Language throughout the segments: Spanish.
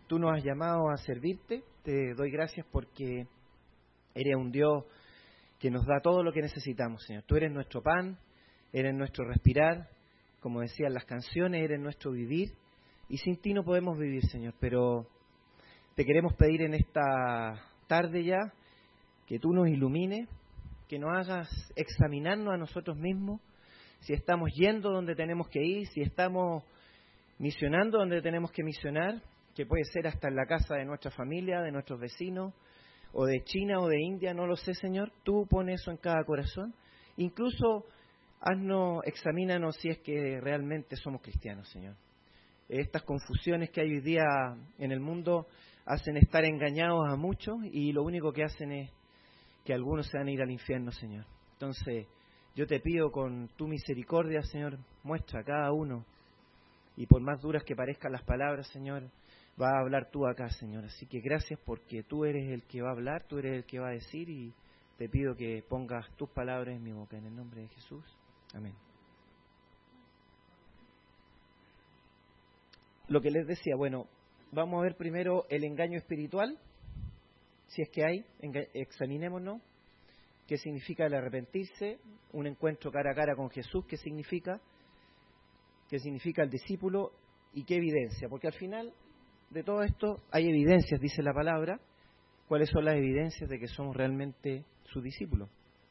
tú nos has llamado a servirte. Te doy gracias porque eres un Dios que nos da todo lo que necesitamos, Señor. Tú eres nuestro pan, eres nuestro respirar, como decían las canciones, eres nuestro vivir, y sin ti no podemos vivir, Señor. Pero te queremos pedir en esta tarde ya que tú nos ilumines, que nos hagas examinarnos a nosotros mismos, si estamos yendo donde tenemos que ir, si estamos misionando donde tenemos que misionar, que puede ser hasta en la casa de nuestra familia, de nuestros vecinos, o de China o de India, no lo sé, Señor. Tú pones eso en cada corazón. Incluso examínanos si es que realmente somos cristianos, Señor. Estas confusiones que hay hoy día en el mundo hacen estar engañados a muchos, y lo único que hacen es que algunos se van a ir al infierno, Señor. Entonces, yo te pido con tu misericordia, Señor, muestra a cada uno, y por más duras que parezcan las palabras, Señor, vas a hablar tú acá, Señor. Así que gracias porque tú eres el que va a hablar, tú eres el que va a decir, y te pido que pongas tus palabras en mi boca, en el nombre de Jesús. Amén. Lo que les decía, bueno, vamos a ver primero el engaño espiritual, si es que hay, examinémonos. ¿Qué significa el arrepentirse? Un encuentro cara a cara con Jesús, ¿qué significa? ¿Qué significa el discípulo? ¿Y qué evidencia? Porque al final de todo esto hay evidencias, dice la palabra. ¿Cuáles son las evidencias de que somos realmente sus discípulos?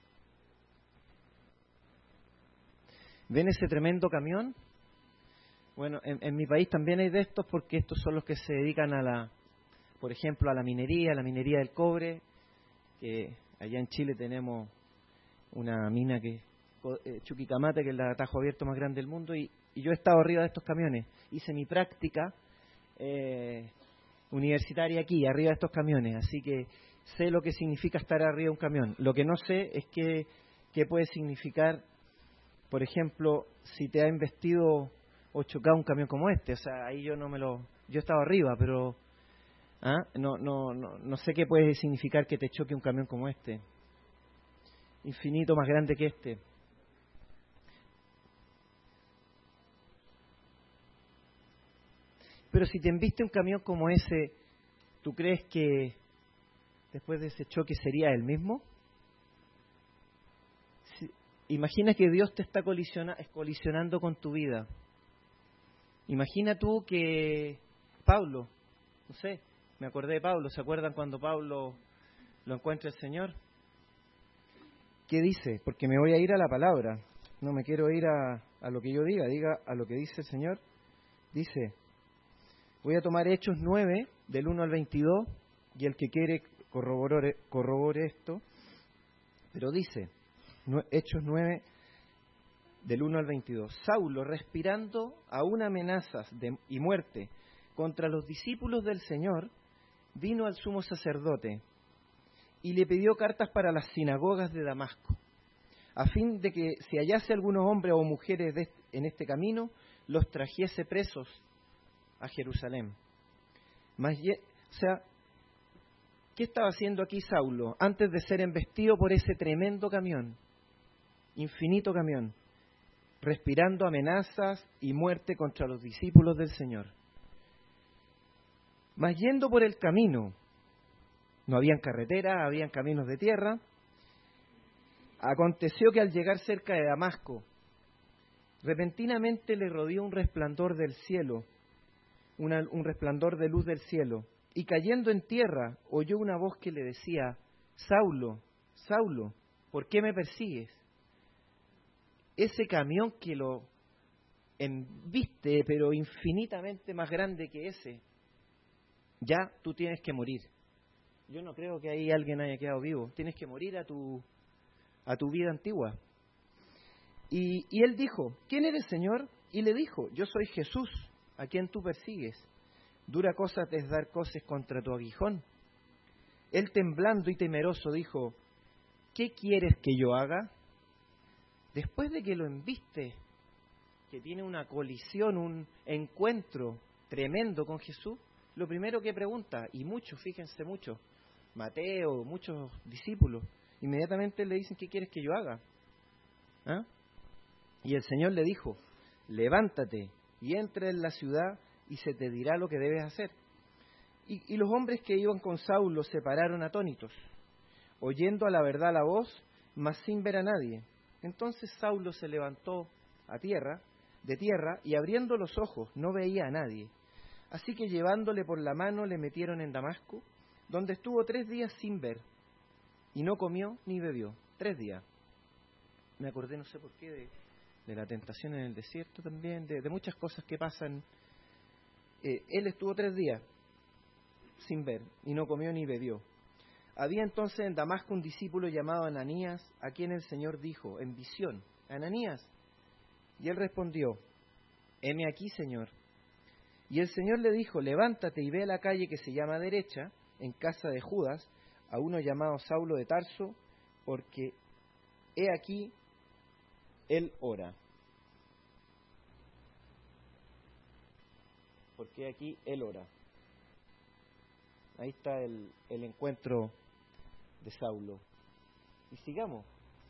¿Ven ese tremendo camión? Bueno, en mi país también hay de estos, porque estos son los que se dedican por ejemplo, a la minería del cobre, que allá en Chile tenemos una mina que Chuquicamata, que es el atajo abierto más grande del mundo, y yo he estado arriba de estos camiones. Hice mi práctica universitaria aquí, arriba de estos camiones, así que sé lo que significa estar arriba de un camión. Lo que no sé es qué puede significar, por ejemplo, si te ha embestido o chocado un camión como este. O sea, ahí yo he estado arriba, pero no sé qué puede significar que te choque un camión como este, infinito más grande que este. Pero si te embiste un camión como ese, ¿tú crees que después de ese choque sería el mismo? Imagina que Dios te está colisionando con tu vida. Imagina tú que Pablo, no sé, me acordé de Pablo, ¿se acuerdan cuando Pablo lo encuentra el Señor? ¿Qué dice? Porque me voy a ir a la palabra, no me quiero ir a lo que yo diga a lo que dice el Señor. Dice, voy a tomar Hechos 9, del 1 al 22, y el que quiere corrobore esto, pero dice, Hechos 9, del 1 al 22, Saulo, respirando aún amenazas y muerte contra los discípulos del Señor, vino al sumo sacerdote y le pidió cartas para las sinagogas de Damasco, a fin de que si hallase algunos hombres o mujeres en este camino, los trajese presos a Jerusalén. O sea, ¿qué estaba haciendo aquí Saulo antes de ser embestido por ese tremendo camión, infinito camión, respirando amenazas y muerte contra los discípulos del Señor? Mas yendo por el camino, no habían carretera, habían caminos de tierra, aconteció que al llegar cerca de Damasco, repentinamente le rodeó un resplandor del cielo, un resplandor de luz del cielo, y cayendo en tierra oyó una voz que le decía, Saulo, Saulo, ¿por qué me persigues? Ese camión que lo embiste, pero infinitamente más grande que ese, ya tú tienes que morir. Yo no creo que ahí alguien haya quedado vivo. Tienes que morir a tu vida antigua. Y él dijo, ¿quién eres, Señor? Y le dijo, yo soy Jesús, a quien tú persigues. Dura cosa te es dar coces contra tu aguijón. Él, temblando y temeroso, dijo, ¿qué quieres que yo haga? Después de que lo embiste, que tiene una colisión, un encuentro tremendo con Jesús, lo primero que pregunta, y muchos, fíjense, muchos, Mateo, muchos discípulos, inmediatamente le dicen, ¿qué quieres que yo haga? Y el Señor le dijo, levántate y entra en la ciudad y se te dirá lo que debes hacer. Y los hombres que iban con Saulo se pararon atónitos, oyendo a la verdad la voz, mas sin ver a nadie. Entonces Saulo se levantó de tierra, y abriendo los ojos no veía a nadie. Así que llevándole por la mano le metieron en Damasco, donde estuvo 3 días sin ver, y no comió ni bebió. 3 días. Me acordé, no sé por qué, de la tentación en el desierto también, de muchas cosas que pasan. Él estuvo 3 días sin ver, y no comió ni bebió. Había entonces en Damasco un discípulo llamado Ananías, a quien el Señor dijo en visión: Ananías. Y él respondió: heme aquí, Señor. Y el Señor le dijo: levántate y ve a la calle que se llama Derecha, en casa de Judas, a uno llamado Saulo de Tarso, porque he aquí él ora. Porque he aquí él ora. Ahí está el encuentro de Saulo. Y sigamos.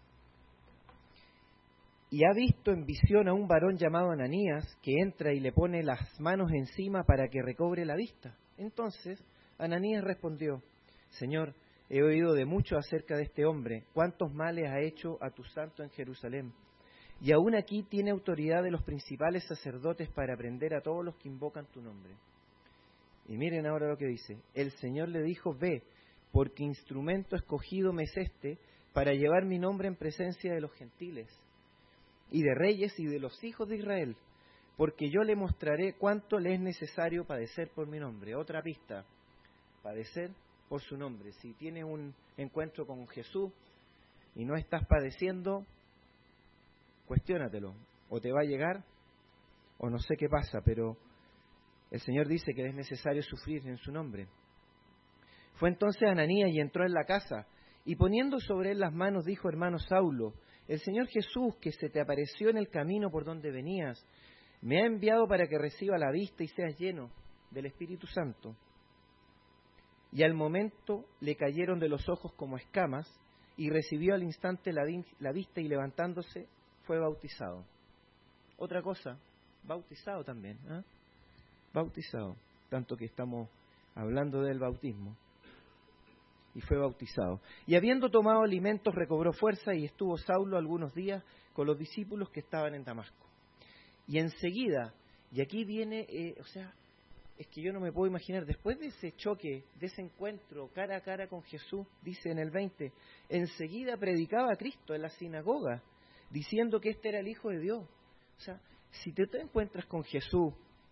Y ha visto en visión a un varón llamado Ananías, que entra y le pone las manos encima para que recobre la vista. Entonces Ananías respondió: Señor, he oído de mucho acerca de este hombre, cuántos males ha hecho a tu santo en Jerusalén. Y aún aquí tiene autoridad de los principales sacerdotes para prender a todos los que invocan tu nombre. Y miren ahora lo que dice: el Señor le dijo: ve, porque instrumento escogido me es este para llevar mi nombre en presencia de los gentiles y de reyes y de los hijos de Israel, porque yo le mostraré cuánto le es necesario padecer por mi nombre. Otra pista: padecer por su nombre. Si tienes un encuentro con Jesús y no estás padeciendo, cuestiónatelo, o te va a llegar o no sé qué pasa, pero el Señor dice que es necesario sufrir en su nombre. Fue entonces Ananías y entró en la casa, y poniendo sobre él las manos dijo: hermano Saulo, el Señor Jesús, que se te apareció en el camino por donde venías, me ha enviado para que reciba la vista y seas lleno del Espíritu Santo. Y al momento le cayeron de los ojos como escamas, y recibió al instante la vista, y levantándose fue bautizado. Otra cosa, bautizado también, ¿eh? Bautizado, tanto que estamos hablando del bautismo. Y fue bautizado. Y habiendo tomado alimentos recobró fuerza, y estuvo Saulo algunos días con los discípulos que estaban en Damasco. Y enseguida, y aquí viene, es que yo no me puedo imaginar, después de ese choque, de ese encuentro cara a cara con Jesús, dice en el 20, enseguida predicaba a Cristo en la sinagoga, diciendo que este era el Hijo de Dios. O sea, si te encuentras con Jesús,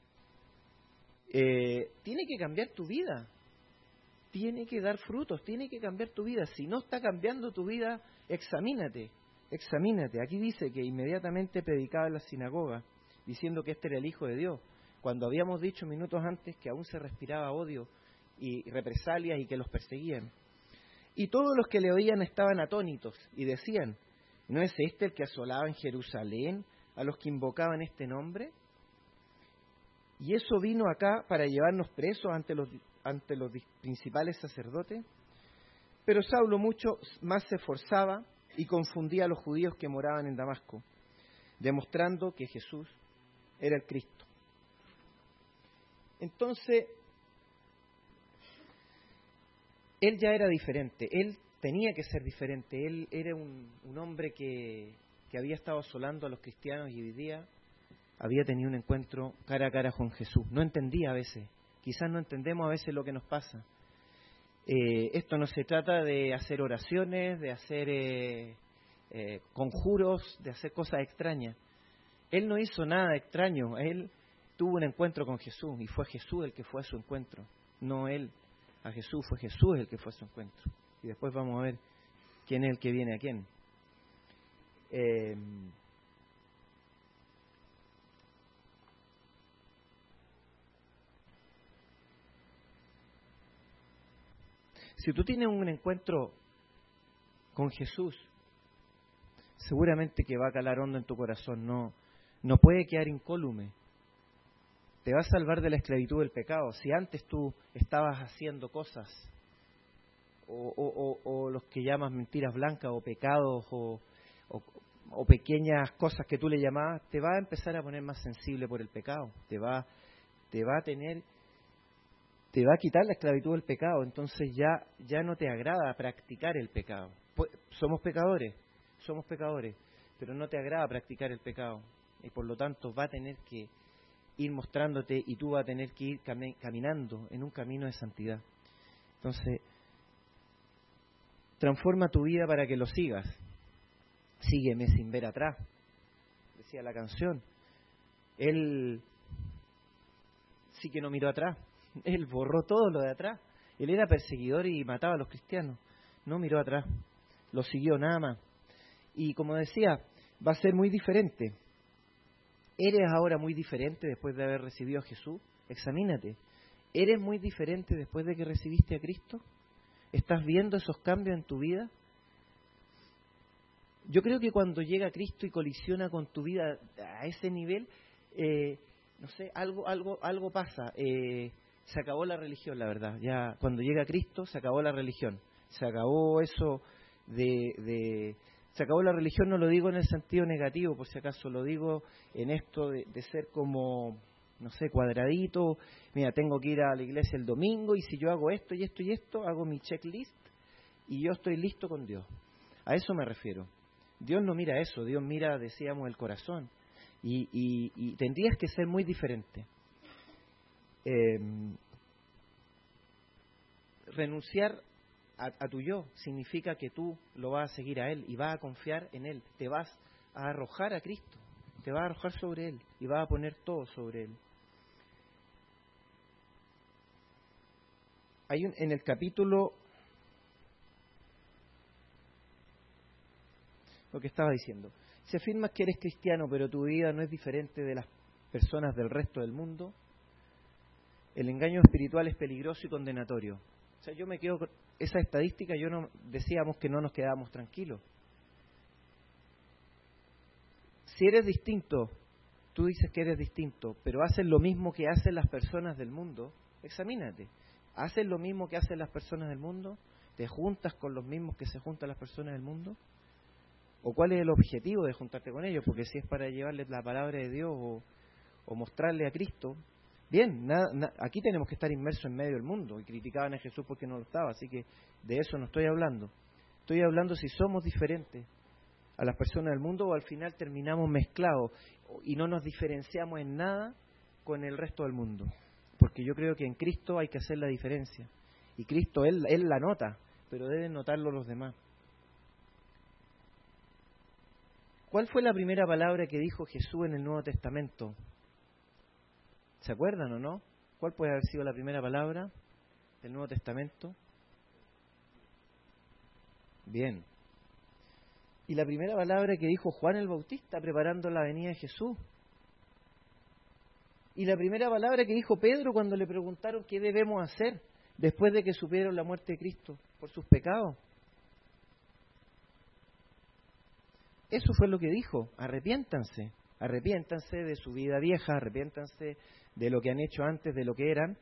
tiene que cambiar tu vida. Tiene que dar frutos, tiene que cambiar tu vida. Si no está cambiando tu vida, examínate. Aquí dice que inmediatamente predicaba en la sinagoga, diciendo que este era el Hijo de Dios, cuando habíamos dicho minutos antes que aún se respiraba odio y represalias y que los perseguían. Y todos los que le oían estaban atónitos y decían: ¿no es este el que asolaba en Jerusalén a los que invocaban este nombre? Y eso vino acá para llevarnos presos ante los principales sacerdotes. Pero Saulo mucho más se esforzaba y confundía a los judíos que moraban en Damasco, demostrando que Jesús era el Cristo. Entonces, él ya era diferente, él tenía que ser diferente, él era un hombre que había estado asolando a los cristianos, y hoy día había tenido un encuentro cara a cara con Jesús. No entendía a veces, quizás no entendemos a veces lo que nos pasa. Esto no se trata de hacer oraciones, de hacer conjuros, de hacer cosas extrañas. Él no hizo nada extraño, él tuvo un encuentro con Jesús, y fue Jesús el que fue a su encuentro, no él a Jesús, fue Jesús el que fue a su encuentro. Y después vamos a ver quién es el que viene a quién. Si tú tienes un encuentro con Jesús, seguramente que va a calar hondo en tu corazón, no puede quedar incólume. Te va a salvar de la esclavitud del pecado. Si antes tú estabas haciendo cosas, o los que llamas mentiras blancas, o pecados, o pequeñas cosas que tú le llamabas, te va a empezar a poner más sensible por el pecado. Te va a te va a quitar la esclavitud del pecado, entonces ya no te agrada practicar el pecado. Somos pecadores, pero no te agrada practicar el pecado, y por lo tanto va a tener que ir mostrándote y tú vas a tener que ir caminando en un camino de santidad. Entonces, transforma tu vida para que lo sigas. Sígueme sin ver atrás, decía la canción. Él sí que no miró atrás, él borró todo lo de atrás. Él era perseguidor y mataba a los cristianos, no miró atrás, lo siguió nada más. Y como decía, va a ser muy diferente. ¿Eres ahora muy diferente después de haber recibido a Jesús? Examínate. ¿Eres muy diferente después de que recibiste a Cristo? ¿Estás viendo esos cambios en tu vida? Yo creo que cuando llega Cristo y colisiona con tu vida a ese nivel, no sé, algo pasa. Se acabó la religión, la verdad. Ya cuando llega Cristo se acabó la religión. Se acabó eso se acabó la religión, no lo digo en el sentido negativo, por si acaso, lo digo en esto de ser como, no sé, cuadradito. Mira, tengo que ir a la iglesia el domingo y si yo hago esto y esto y esto, hago mi checklist y yo estoy listo con Dios. A eso me refiero. Dios no mira eso, Dios mira, decíamos, el corazón. Y tendrías que ser muy diferente. Renunciar a tu yo significa que tú lo vas a seguir a Él y vas a confiar en Él. Te vas a arrojar a Cristo, te vas a arrojar sobre Él y vas a poner todo sobre Él. Hay en el capítulo, lo que estaba diciendo, si afirmas que eres cristiano pero tu vida no es diferente de las personas del resto del mundo, el engaño espiritual es peligroso y condenatorio. O sea, yo me quedo con esa estadística, decíamos que no nos quedábamos tranquilos. Si eres distinto, tú dices que eres distinto, pero haces lo mismo que hacen las personas del mundo, examínate. ¿Haces lo mismo que hacen las personas del mundo? ¿Te juntas con los mismos que se juntan las personas del mundo? ¿O cuál es el objetivo de juntarte con ellos? Porque si es para llevarles la palabra de Dios o mostrarle a Cristo, bien, aquí tenemos que estar inmersos en medio del mundo. Y criticaban a Jesús porque no lo estaba, así que de eso no estoy hablando. Estoy hablando si somos diferentes a las personas del mundo o al final terminamos mezclados y no nos diferenciamos en nada con el resto del mundo. Porque yo creo que en Cristo hay que hacer la diferencia. Y Cristo, Él la nota, pero deben notarlo los demás. ¿Cuál fue la primera palabra que dijo Jesús en el Nuevo Testamento? ¿Se acuerdan o no? ¿Cuál puede haber sido la primera palabra del Nuevo Testamento? Bien. Y la primera palabra que dijo Juan el Bautista preparando la venida de Jesús. Y la primera palabra que dijo Pedro cuando le preguntaron qué debemos hacer después de que supieron la muerte de Cristo por sus pecados. Eso fue lo que dijo, arrepiéntanse. Arrepiéntanse de su vida vieja, arrepiéntanse de lo que han hecho antes, de lo que eran.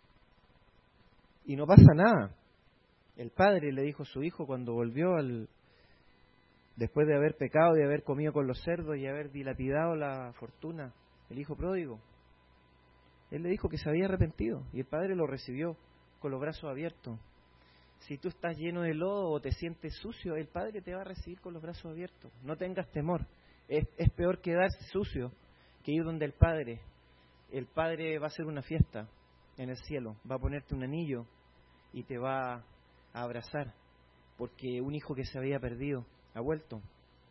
Y no pasa nada. El padre le dijo a su hijo cuando volvió después de haber pecado, de haber comido con los cerdos y haber dilapidado la fortuna, el hijo pródigo. Él le dijo que se había arrepentido y el padre lo recibió con los brazos abiertos. Si tú estás lleno de lodo o te sientes sucio, el padre te va a recibir con los brazos abiertos. No tengas temor. Es peor quedarse sucio que ir donde el padre. El padre va a hacer una fiesta en el cielo, va a ponerte un anillo y te va a abrazar, porque un hijo que se había perdido ha vuelto.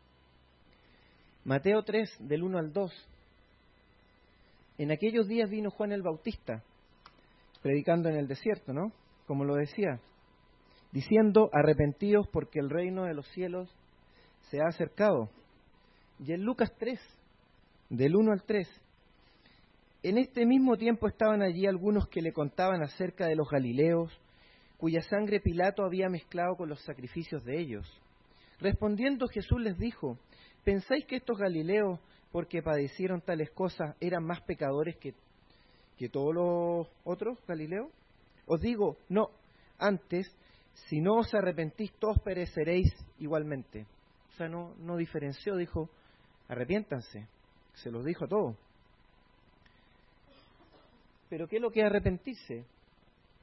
Mateo 3, del 1 al 2. En aquellos días vino Juan el Bautista, predicando en el desierto, ¿no? Como lo decía, diciendo, arrepentíos porque el reino de los cielos se ha acercado. Y en Lucas 3, del 1 al 3, en este mismo tiempo estaban allí algunos que le contaban acerca de los galileos, cuya sangre Pilato había mezclado con los sacrificios de ellos. Respondiendo Jesús les dijo, ¿pensáis que estos galileos, porque padecieron tales cosas, eran más pecadores que todos los otros galileos? Os digo, no, antes, si no os arrepentís, todos pereceréis igualmente. O sea, no diferenció, dijo, arrepiéntanse, se los dijo a todos. Pero ¿qué es lo que es arrepentirse?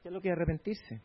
¿Qué es lo que es arrepentirse?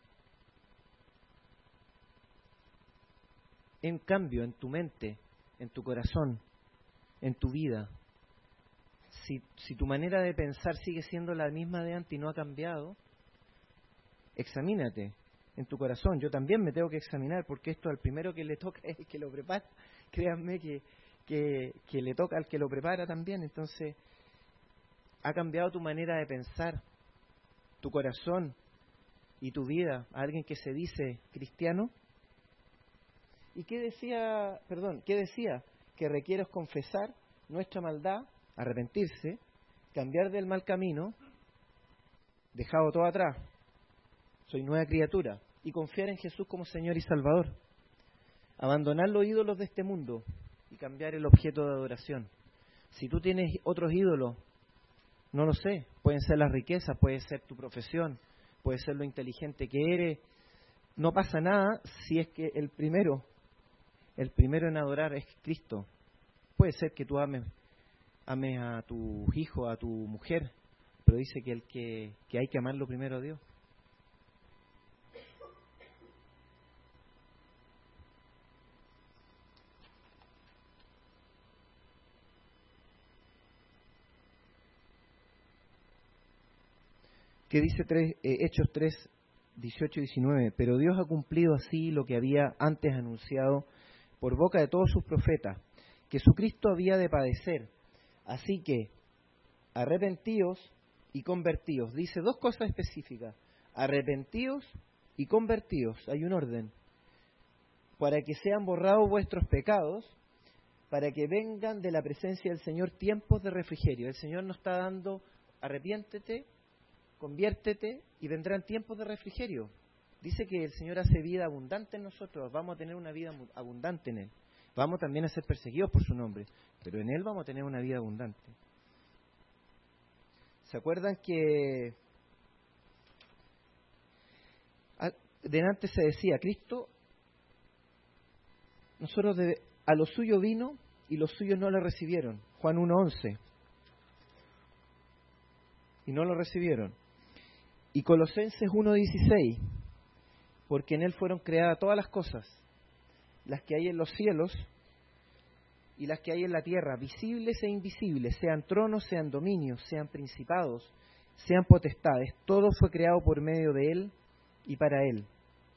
En cambio, en tu mente, en tu corazón, en tu vida, si tu manera de pensar sigue siendo la misma de antes y no ha cambiado, examínate en tu corazón. Yo también me tengo que examinar, porque esto al primero que le toca es el que lo prepara. Créanme que le toca al que lo prepara también. Entonces, ¿ha cambiado tu manera de pensar, tu corazón y tu vida a alguien que se dice cristiano? ¿Y qué decía? Que requiere confesar nuestra maldad, arrepentirse, cambiar del mal camino, dejado todo atrás, soy nueva criatura, y confiar en Jesús como Señor y Salvador. Abandonar los ídolos de este mundo y cambiar el objeto de adoración. Si tú tienes otros ídolos, no lo sé, pueden ser las riquezas, puede ser tu profesión, puede ser lo inteligente que eres. No pasa nada si es que el primero en adorar es Cristo. Puede ser que tú ames a tu hijo, a tu mujer, pero dice que hay que amarlo primero a Dios. Que dice Hechos 3, 18 y 19, pero Dios ha cumplido así lo que había antes anunciado por boca de todos sus profetas, que su Cristo había de padecer. Así que arrepentíos y convertíos. Dice dos cosas específicas: arrepentíos y convertíos. Hay un orden. Para que sean borrados vuestros pecados, para que vengan de la presencia del Señor tiempos de refrigerio. El Señor nos está dando: arrepiéntete, conviértete y vendrán tiempos de refrigerio. Dice que el Señor hace vida abundante en nosotros, vamos a tener una vida abundante en Él. Vamos también a ser perseguidos por su nombre, pero en Él vamos a tener una vida abundante. ¿Se acuerdan que delante se decía, Cristo, a lo suyo vino y los suyos no le recibieron? Juan 1:11. Y no lo recibieron. Y Colosenses 1:16, porque en Él fueron creadas todas las cosas, las que hay en los cielos y las que hay en la tierra, visibles e invisibles, sean tronos, sean dominios, sean principados, sean potestades, todo fue creado por medio de Él y para Él.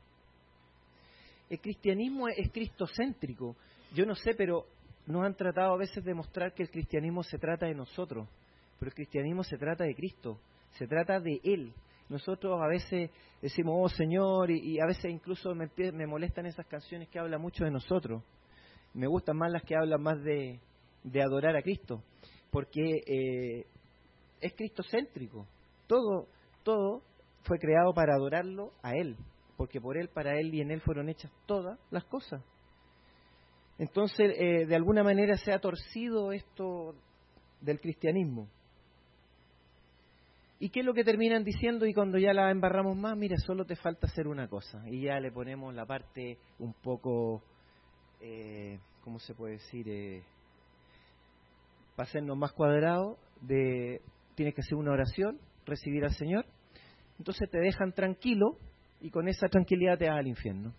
El cristianismo es cristocéntrico. Yo no sé, pero nos han tratado a veces de mostrar que el cristianismo se trata de nosotros, pero el cristianismo se trata de Cristo, se trata de Él. Nosotros a veces decimos, oh Señor, y a veces incluso me molestan esas canciones que hablan mucho de nosotros. Me gustan más las que hablan más de adorar a Cristo, porque es cristocéntrico. Todo fue creado para adorarlo a Él, porque por Él, para Él y en Él fueron hechas todas las cosas. Entonces, de alguna manera se ha torcido esto del cristianismo. ¿Y qué es lo que terminan diciendo? Y cuando ya la embarramos más, mira, solo te falta hacer una cosa. Y ya le ponemos la parte un poco, ¿cómo se puede decir? Para hacernos más cuadrados, tienes que hacer una oración, recibir al Señor. Entonces te dejan tranquilo y con esa tranquilidad te vas al infierno.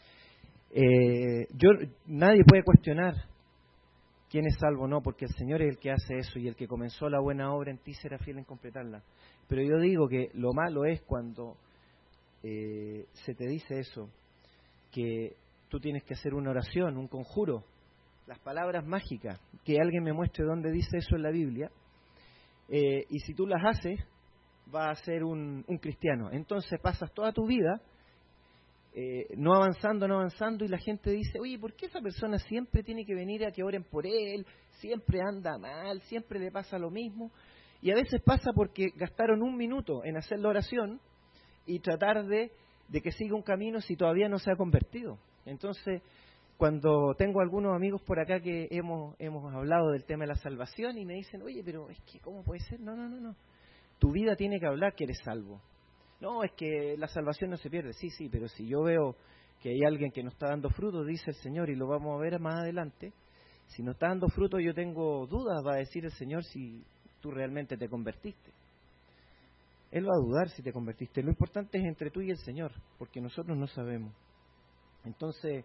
Nadie puede cuestionar quién es salvo o no, porque el Señor es el que hace eso y el que comenzó la buena obra en ti será fiel en completarla. Pero yo digo que lo malo es cuando se te dice eso, que tú tienes que hacer una oración, un conjuro, las palabras mágicas, que alguien me muestre dónde dice eso en la Biblia, y si tú las haces, vas a ser un cristiano. Entonces pasas toda tu vida no avanzando, y la gente dice, oye, ¿por qué esa persona siempre tiene que venir a que oren por él? Siempre anda mal, siempre le pasa lo mismo. Y a veces pasa porque gastaron un minuto en hacer la oración y tratar de que siga un camino si todavía no se ha convertido. Entonces, cuando tengo algunos amigos por acá que hemos hablado del tema de la salvación y me dicen, oye, pero es que ¿cómo puede ser? No. Tu vida tiene que hablar que eres salvo. No, es que la salvación no se pierde. Sí, pero si yo veo que hay alguien que no está dando fruto, dice el Señor, y lo vamos a ver más adelante, si no está dando fruto yo tengo dudas, va a decir el Señor, si tú realmente te convertiste. Él va a dudar si te convertiste. Lo importante es entre tú y el Señor, porque nosotros no sabemos. Entonces,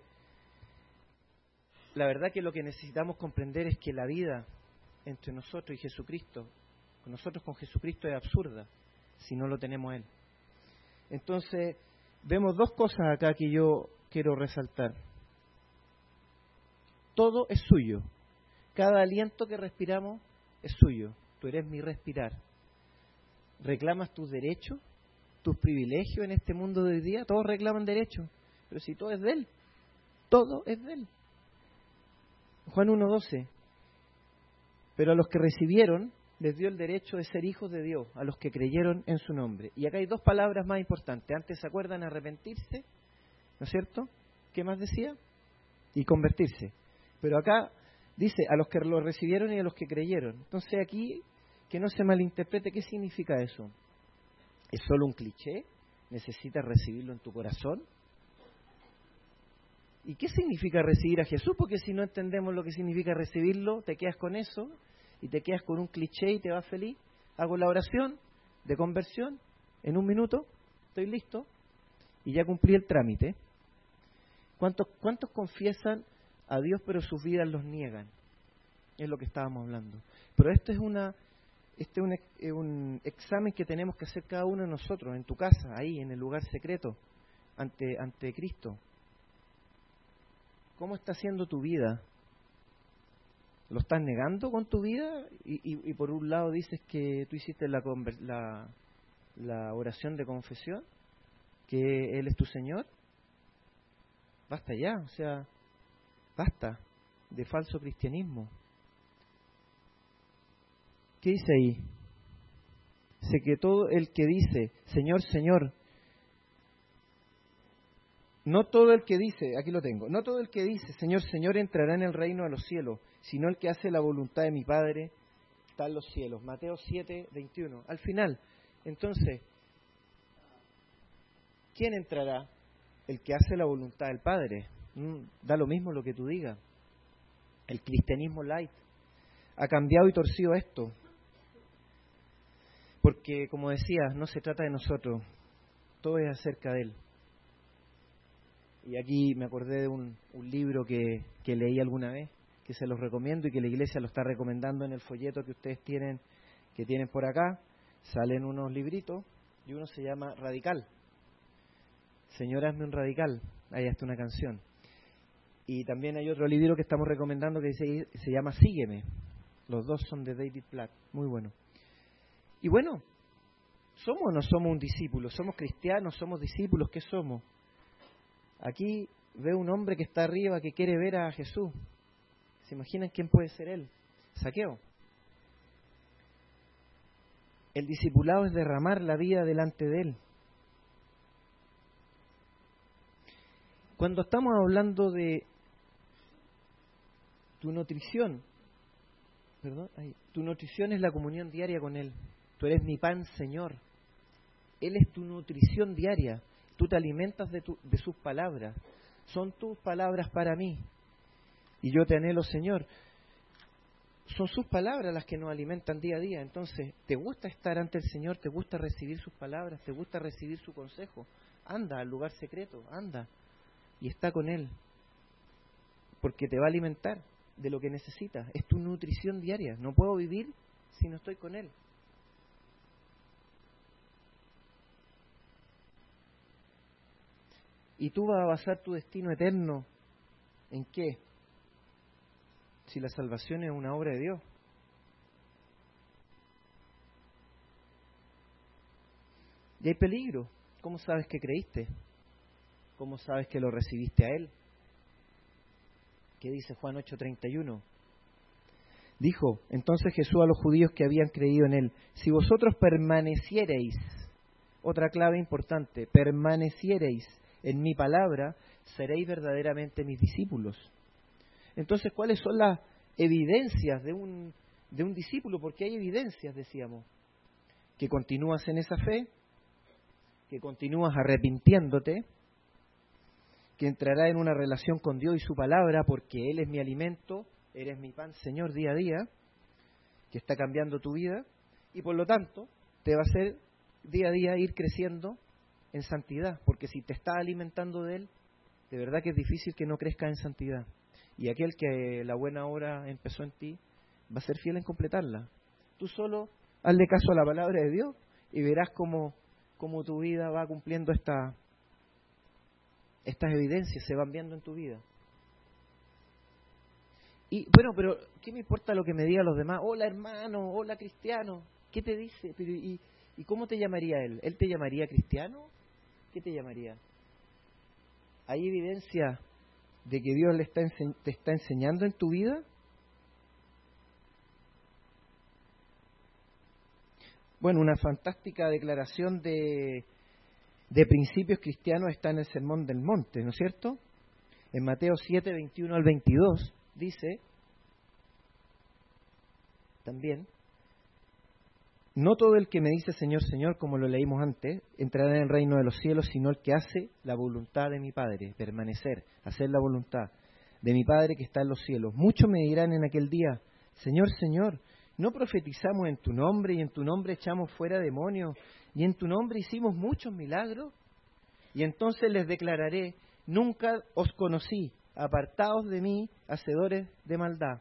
la verdad que lo que necesitamos comprender es que la vida entre nosotros y Jesucristo, nosotros con Jesucristo, es absurda si no lo tenemos a Él. Entonces, vemos dos cosas acá que yo quiero resaltar. Todo es suyo. Cada aliento que respiramos es suyo. Tú eres mi respirar. ¿Reclamas tus derechos, tus privilegios en este mundo de hoy día? Todos reclaman derechos, pero si todo es de Él, todo es de Él. Juan 1:12. Pero a los que recibieron, les dio el derecho de ser hijos de Dios, a los que creyeron en su nombre. Y acá hay dos palabras más importantes. Antes se acuerdan, arrepentirse, ¿no es cierto? ¿Qué más decía? Y convertirse. Pero acá dice, a los que lo recibieron y a los que creyeron. Entonces aquí, que no se malinterprete, ¿qué significa eso? ¿Es solo un cliché? ¿Necesitas recibirlo en tu corazón? ¿Y qué significa recibir a Jesús? Porque si no entendemos lo que significa recibirlo, te quedas con eso y te quedas con un cliché y te vas feliz. Hago la oración de conversión en 1 minuto, estoy listo y ya cumplí el trámite. ¿Cuántos confiesan a Dios pero sus vidas los niegan? Es lo que estábamos hablando. Pero esto es un examen que tenemos que hacer cada uno de nosotros, en tu casa, ahí, en el lugar secreto, ante Cristo. ¿Cómo está siendo tu vida? ¿Lo estás negando con tu vida? Y por un lado dices que tú hiciste la oración de confesión, que Él es tu Señor. Basta ya, o sea, basta de falso cristianismo. ¿Qué dice ahí? Sé que todo el que dice, Señor, Señor, no todo el que dice, aquí lo tengo, no todo el que dice, Señor, Señor, entrará en el reino de los cielos, sino el que hace la voluntad de mi Padre está en los cielos. Mateo 7:21. Al final, entonces, ¿quién entrará? El que hace la voluntad del Padre. Da lo mismo lo que tú digas. El cristianismo light ha cambiado y torcido esto. Porque, como decía, no se trata de nosotros, todo es acerca de Él. Y aquí me acordé de un libro que leí alguna vez, que se los recomiendo y que la iglesia lo está recomendando en el folleto que ustedes tienen por acá. Salen unos libritos y uno se llama Radical. Señor, hazme un radical. Ahí está una canción. Y también hay otro libro que estamos recomendando que se llama Sígueme. Los dos son de David Platt. Muy bueno. Y bueno, ¿somos o no somos un discípulo? ¿Somos cristianos? ¿Somos discípulos? ¿Qué somos? Aquí veo un hombre que está arriba que quiere ver a Jesús. ¿Se imaginan quién puede ser él? Zaqueo. El discipulado es derramar la vida delante de Él. Cuando estamos hablando de tu nutrición, tu nutrición es la comunión diaria con Él. Tú eres mi pan, Señor. Él es tu nutrición diaria. Tú te alimentas de sus palabras. Son tus palabras para mí. Y yo te anhelo, Señor. Son sus palabras las que nos alimentan día a día. Entonces, ¿te gusta estar ante el Señor? ¿Te gusta recibir sus palabras? ¿Te gusta recibir su consejo? Anda al lugar secreto, anda. Y está con Él. Porque te va a alimentar de lo que necesitas. Es tu nutrición diaria. No puedo vivir si no estoy con Él. Y tú vas a basar tu destino eterno ¿en qué? Si la salvación es una obra de Dios. Y hay peligro. ¿Cómo sabes que creíste? ¿Cómo sabes que lo recibiste a Él? ¿Qué dice Juan 8:31? Dijo entonces Jesús a los judíos que habían creído en Él: si vosotros permaneciereis, otra clave importante, permaneciereis en mi palabra, seréis verdaderamente mis discípulos. Entonces, ¿cuáles son las evidencias de un discípulo? Porque hay evidencias, decíamos, que continúas en esa fe, que continúas arrepintiéndote, que entrarás en una relación con Dios y su palabra, porque Él es mi alimento, eres mi pan, Señor, día a día, que está cambiando tu vida, y por lo tanto te va a hacer día a día ir creciendo en santidad, porque si te estás alimentando de Él, de verdad que es difícil que no crezca en santidad. Y aquel que la buena obra empezó en ti, va a ser fiel en completarla. Tú solo hazle caso a la palabra de Dios y verás cómo tu vida va cumpliendo estas evidencias, se van viendo en tu vida. Y bueno, pero ¿qué me importa lo que me digan los demás? Hola hermano, hola cristiano, ¿qué te dice? Pero, ¿y cómo te llamaría él? ¿Él te llamaría cristiano? ¿Qué te llamaría? ¿Hay evidencia de que Dios te está enseñando en tu vida? Bueno, una fantástica declaración de principios cristianos está en el Sermón del Monte, ¿no es cierto? En Mateo 7, 21 al 22 dice también: no todo el que me dice Señor, Señor, como lo leímos antes, entrará en el reino de los cielos, sino el que hace la voluntad de mi Padre, permanecer, hacer la voluntad de mi Padre que está en los cielos. Muchos me dirán en aquel día: Señor, Señor, ¿no profetizamos en tu nombre y en tu nombre echamos fuera demonios y en tu nombre hicimos muchos milagros? Y entonces les declararé: nunca os conocí, apartaos de mí, hacedores de maldad.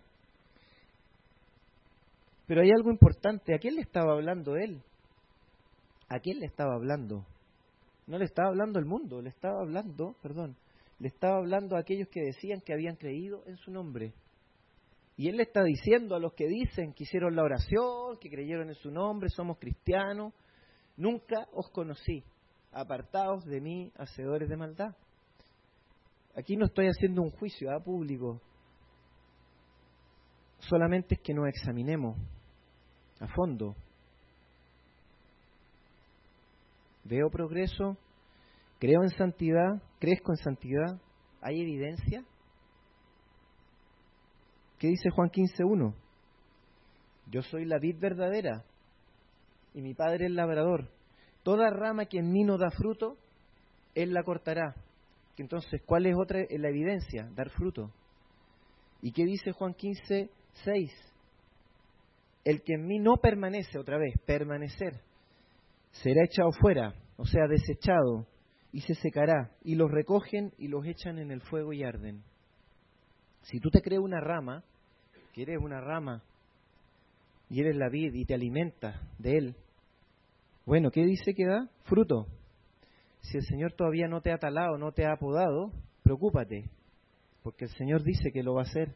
Pero hay algo importante. ¿A quién le estaba hablando él? ¿A quién le estaba hablando? No le estaba hablando al mundo, le estaba hablando a aquellos que decían que habían creído en su nombre. Y él le está diciendo a los que dicen que hicieron la oración, que creyeron en su nombre, somos cristianos: nunca os conocí, apartaos de mí, hacedores de maldad. Aquí no estoy haciendo un juicio público, solamente es que nos examinemos a fondo. ¿Veo progreso? ¿Creo en santidad? ¿Crezco en santidad? ¿Hay evidencia? ¿Qué dice Juan 15:1? Yo soy la vid verdadera y mi Padre el labrador. Toda rama que en mí no da fruto, Él la cortará. Entonces, ¿cuál es la evidencia? Dar fruto. ¿Y qué dice Juan 15:6? El que en mí no permanece, otra vez, permanecer, será echado fuera, o sea, desechado, y se secará, y los recogen y los echan en el fuego y arden. Si tú te crees una rama, que eres una rama, y eres la vid y te alimentas de él, bueno, ¿qué dice que da? Fruto. Si el Señor todavía no te ha talado, no te ha podado, preocúpate, porque el Señor dice que lo va a hacer.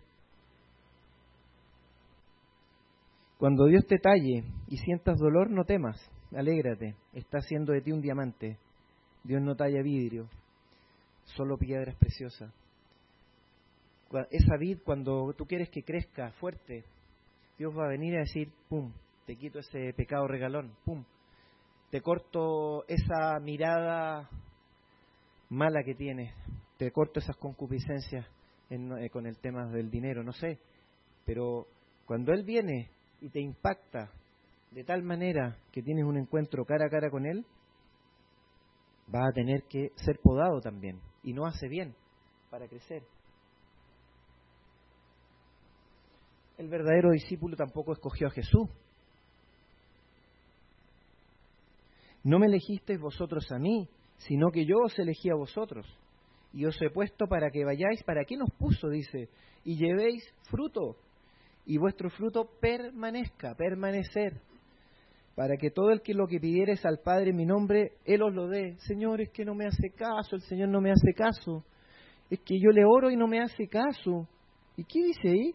Cuando Dios te talle y sientas dolor, no temas, alégrate, está haciendo de ti un diamante. Dios no talla vidrio, solo piedras preciosas. Esa vid, cuando tú quieres que crezca fuerte, Dios va a venir a decir: pum, te quito ese pecado regalón, pum, te corto esa mirada mala que tienes, te corto esas concupiscencias con el tema del dinero, no sé, pero cuando Él viene y te impacta de tal manera que tienes un encuentro cara a cara con Él, vas a tener que ser podado también, y no hace bien para crecer. El verdadero discípulo tampoco escogió a Jesús. No me elegisteis vosotros a mí, sino que yo os elegí a vosotros, y os he puesto para que vayáis. ¿Para qué nos puso? Dice: y llevéis fruto, y vuestro fruto permanezca, permanecer, para que todo el que lo que pidieres al Padre en mi nombre, Él os lo dé. Señor, es que no me hace caso, el Señor no me hace caso, es que yo le oro y no me hace caso. ¿Y qué dice ahí?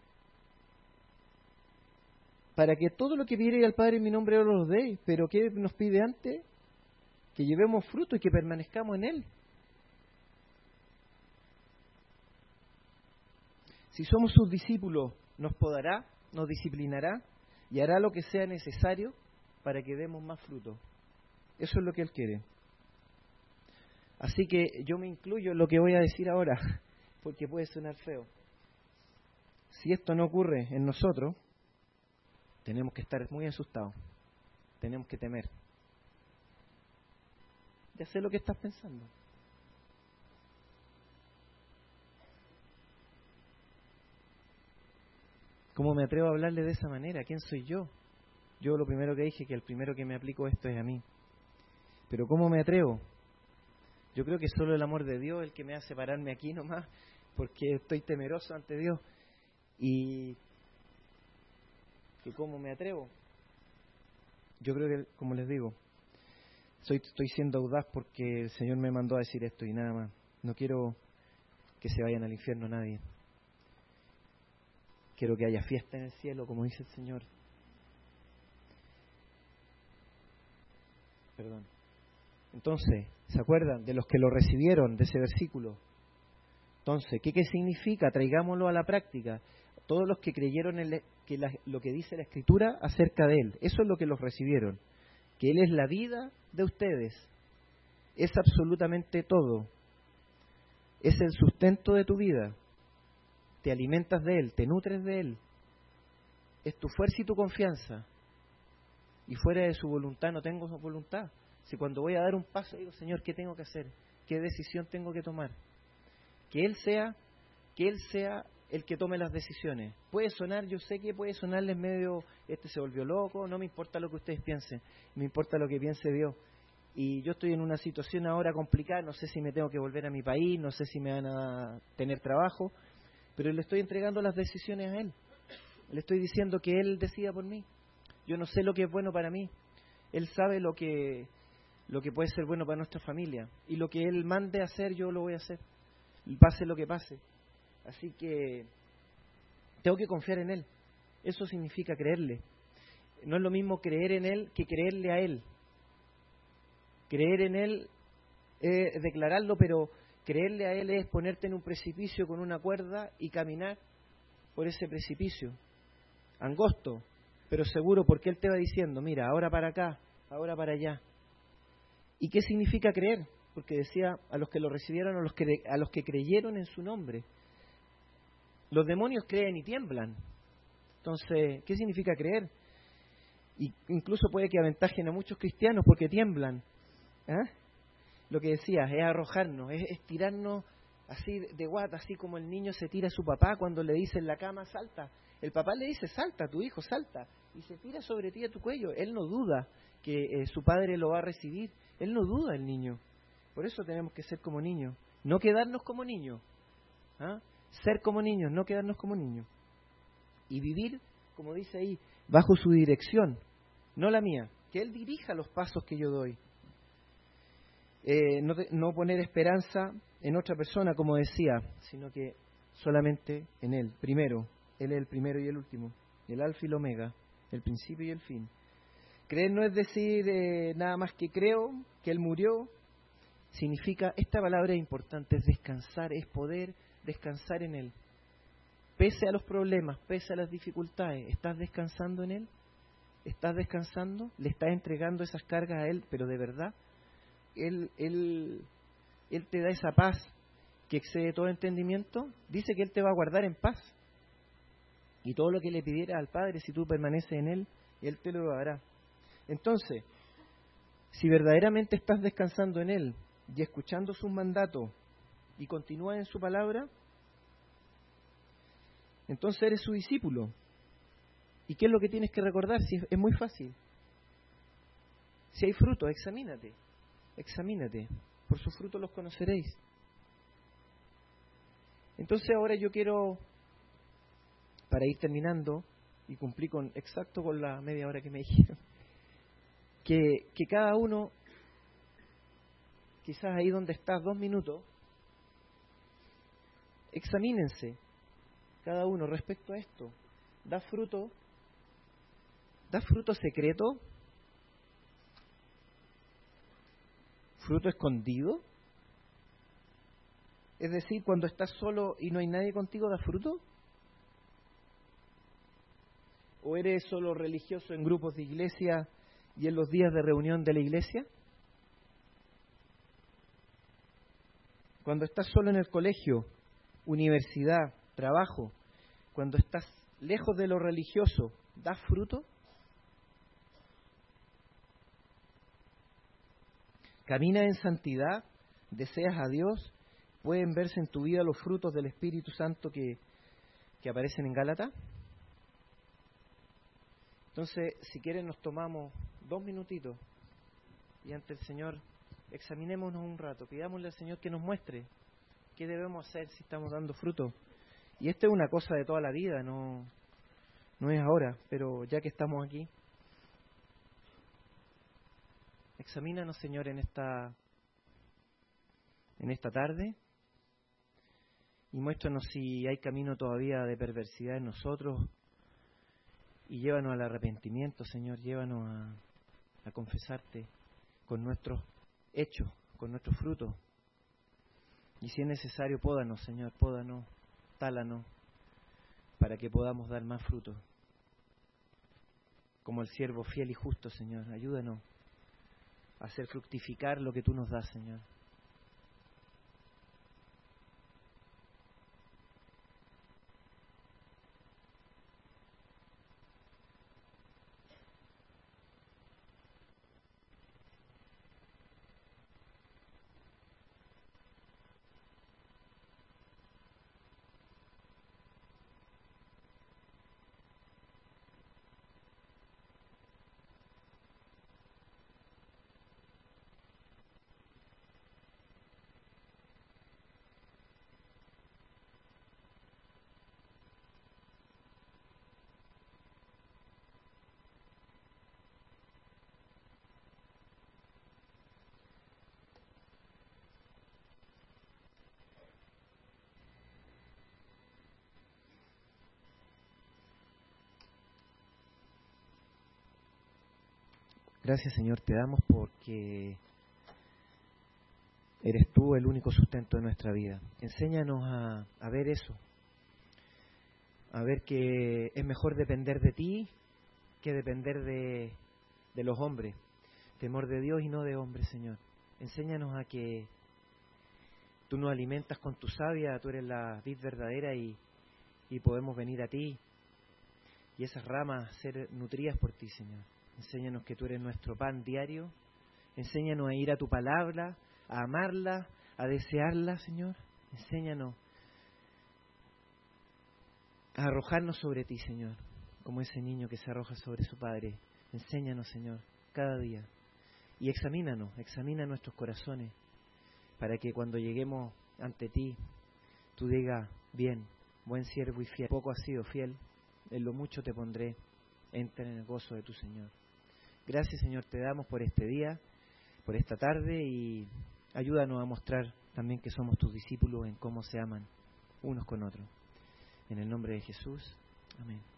Para que todo lo que pidierais al Padre en mi nombre, Él os lo dé. ¿Pero qué nos pide antes? Que llevemos fruto y que permanezcamos en Él. Si somos sus discípulos, nos podará, nos disciplinará y hará lo que sea necesario para que demos más fruto. Eso es lo que Él quiere. Así que yo me incluyo en lo que voy a decir ahora, porque puede sonar feo. Si esto no ocurre en nosotros, tenemos que estar muy asustados, tenemos que temer. Ya sé lo que estás pensando. ¿Cómo me atrevo a hablarle de esa manera? ¿Quién soy yo? Yo lo primero que dije, que el primero que me aplico esto es a mí. Pero ¿cómo me atrevo? Yo creo que solo el amor de Dios es el que me hace pararme aquí nomás, porque estoy temeroso ante Dios. Y ¿cómo me atrevo? Yo creo que, como les digo, estoy siendo audaz porque el Señor me mandó a decir esto y nada más. No quiero que se vayan al infierno nadie. Quiero que haya fiesta en el cielo, como dice el Señor. Perdón. Entonces, ¿se acuerdan de los que lo recibieron, de ese versículo? Entonces, ¿qué significa? Traigámoslo a la práctica. Todos los que creyeron en lo que dice la Escritura acerca de Él, eso es lo que los recibieron. Que Él es la vida de ustedes. Es absolutamente todo. Es el sustento de tu vida. Te alimentas de Él, te nutres de Él. Es tu fuerza y tu confianza. Y fuera de su voluntad no tengo voluntad. Si cuando voy a dar un paso digo, Señor, ¿qué tengo que hacer? ¿Qué decisión tengo que tomar? Que Él sea el que tome las decisiones. Puede sonar, yo sé que puede sonarles medio, se volvió loco, no me importa lo que ustedes piensen, me importa lo que piense Dios. Y yo estoy en una situación ahora complicada, no sé si me tengo que volver a mi país, no sé si me van a tener trabajo, pero le estoy entregando las decisiones a Él. Le estoy diciendo que Él decida por mí. Yo no sé lo que es bueno para mí. Él sabe lo que puede ser bueno para nuestra familia. Y lo que Él mande a hacer, yo lo voy a hacer. Pase lo que pase. Así que tengo que confiar en Él. Eso significa creerle. No es lo mismo creer en Él que creerle a Él. Creer en Él es declararlo, pero creerle a Él es ponerte en un precipicio con una cuerda y caminar por ese precipicio. Angosto, pero seguro, porque Él te va diciendo, mira, ahora para acá, ahora para allá. ¿Y qué significa creer? Porque decía a los que lo recibieron, a los que creyeron en su nombre. Los demonios creen y tiemblan. Entonces, ¿qué significa creer? Y incluso puede que aventajen a muchos cristianos porque tiemblan. ¿Ah? Lo que decía es arrojarnos, es tirarnos así de guata, así como el niño se tira a su papá cuando le dice en la cama, salta. El papá le dice, salta, tu hijo, salta. Y se tira sobre ti a tu cuello. Él no duda que su padre lo va a recibir. Él no duda, el niño. Por eso tenemos que ser como niños. No quedarnos como niños. ¿Ah? Ser como niños, no quedarnos como niños. Y vivir, como dice ahí, bajo su dirección, no la mía. Que Él dirija los pasos que yo doy. No poner esperanza en otra persona, como decía, sino que solamente en Él. Primero, Él es el primero y el último, el alfa y el omega, el principio y el fin. Creer no es decir nada más que creo, que Él murió. Significa, esta palabra es importante, es descansar, es poder descansar en Él. Pese a los problemas, pese a las dificultades, ¿estás descansando en Él? ¿Estás descansando? ¿Le estás entregando esas cargas a Él, pero de verdad? Él te da esa paz que excede todo entendimiento. Dice que Él te va a guardar en paz. Y todo lo que le pidieras al Padre, si tú permaneces en Él, Él te lo dará. Entonces, si verdaderamente estás descansando en Él y escuchando sus mandatos y continúas en su palabra, entonces eres su discípulo. ¿Y qué es lo que tienes que recordar? Si es muy fácil. Si hay fruto, examínate. Examínate, por sus frutos los conoceréis. Entonces ahora yo quiero, para ir terminando, y cumplí exacto con la media hora que me dijeron, que cada uno, quizás ahí donde estás, 2 minutos, examínense, cada uno respecto a esto. ¿Da fruto? ¿Da fruto secreto? ¿Fruto escondido? Es decir, cuando estás solo y no hay nadie contigo, ¿da fruto? ¿O eres solo religioso en grupos de iglesia y en los días de reunión de la iglesia? Cuando estás solo en el colegio, universidad, trabajo, cuando estás lejos de lo religioso, ¿da fruto? ¿Caminas en santidad? ¿Deseas a Dios? ¿Pueden verse en tu vida los frutos del Espíritu Santo que aparecen en Gálatas? Entonces, si quieren nos tomamos 2 minutitos y ante el Señor examinémonos un rato, pidámosle al Señor que nos muestre qué debemos hacer si estamos dando fruto. Y esto es una cosa de toda la vida, no es ahora, pero ya que estamos aquí, examínanos, Señor, en esta tarde y muéstranos si hay camino todavía de perversidad en nosotros y llévanos al arrepentimiento, Señor, llévanos a confesarte con nuestros hechos, con nuestros frutos. Y si es necesario, pódanos, Señor, pódanos, tálanos, para que podamos dar más frutos. Como el siervo fiel y justo, Señor, ayúdanos a hacer fructificar lo que tú nos das, Señor. Gracias, Señor, te damos porque eres tú el único sustento de nuestra vida. Enséñanos a ver eso, a ver que es mejor depender de ti que depender de los hombres. Temor de Dios y no de hombres, Señor. Enséñanos a que tú nos alimentas con tu savia, tú eres la vid verdadera y podemos venir a ti y esas ramas ser nutridas por ti, Señor. Enséñanos que tú eres nuestro pan diario. Enséñanos a ir a tu palabra, a amarla, a desearla, Señor. Enséñanos a arrojarnos sobre ti, Señor, como ese niño que se arroja sobre su padre. Enséñanos, Señor, cada día. Y examina nuestros corazones, para que cuando lleguemos ante ti, tú digas, bien, buen siervo y fiel. Poco has sido fiel, en lo mucho te pondré, entra en el gozo de tu Señor. Gracias, Señor, te damos por este día, por esta tarde, y ayúdanos a mostrar también que somos tus discípulos en cómo se aman unos con otros. En el nombre de Jesús, amén.